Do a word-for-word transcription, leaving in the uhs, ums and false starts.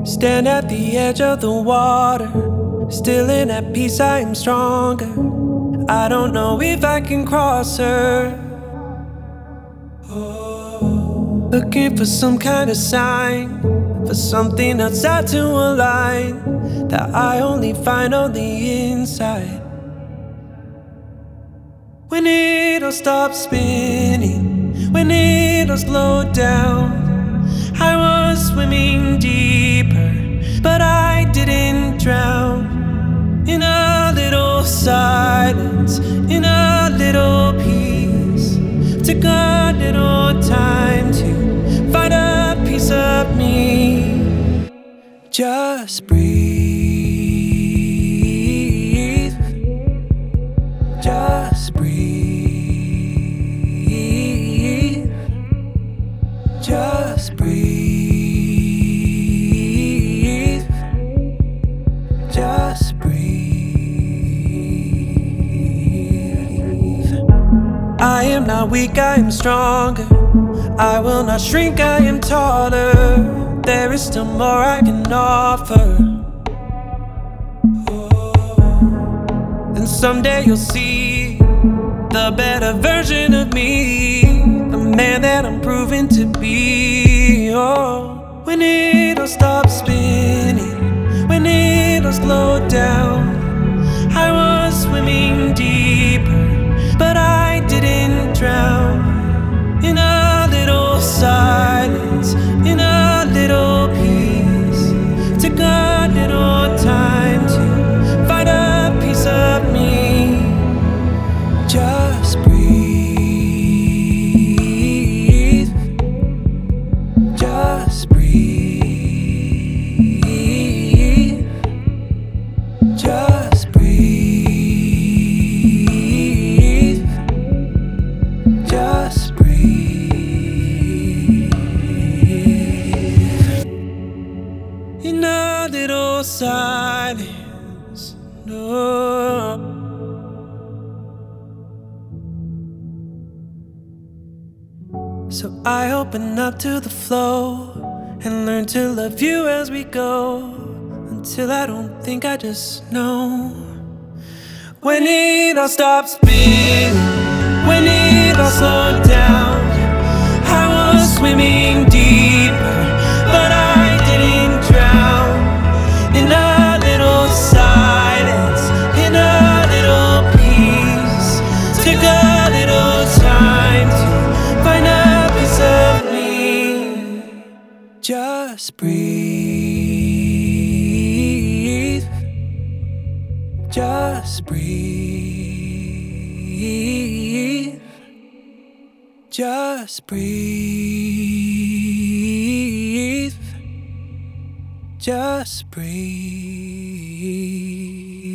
Stand at the edge of the water, still in at peace, I am stronger. I don't know if I can cross her. Oh. Looking for some kind of sign, for something outside to align, that I only find on the inside. When it'll stop spinning, when it'll slow down. I was swimming deeper, but I didn't drown. In a little silence, in a little peace. Took a little time to find a piece of me. Just breathe. Just breathe. Just breathe. Just breathe. I am not weak, I am stronger. I will not shrink, I am taller. There is still more I can offer. Oh. And someday you'll see the better version of me, the man that I'm proving to be. Oh, when it'll stop spinning, when it'll slow down. I was swimming deeper, but I didn't drown. In a little silence, in a little peace. Took a little time to find a piece of me. Just breathe. Just breathe. Just breathe. Just breathe. In a little silence, no. So I open up to the flow and learn to love you as we go, until I don't think, I just know. When it all stops spinning, when it all slowed down. I was swimming deeper, but I didn't drown. In a little silence, in a little peace. Took a little time to find a piece of me. Just breathe. Just breathe. Just breathe. Just breathe.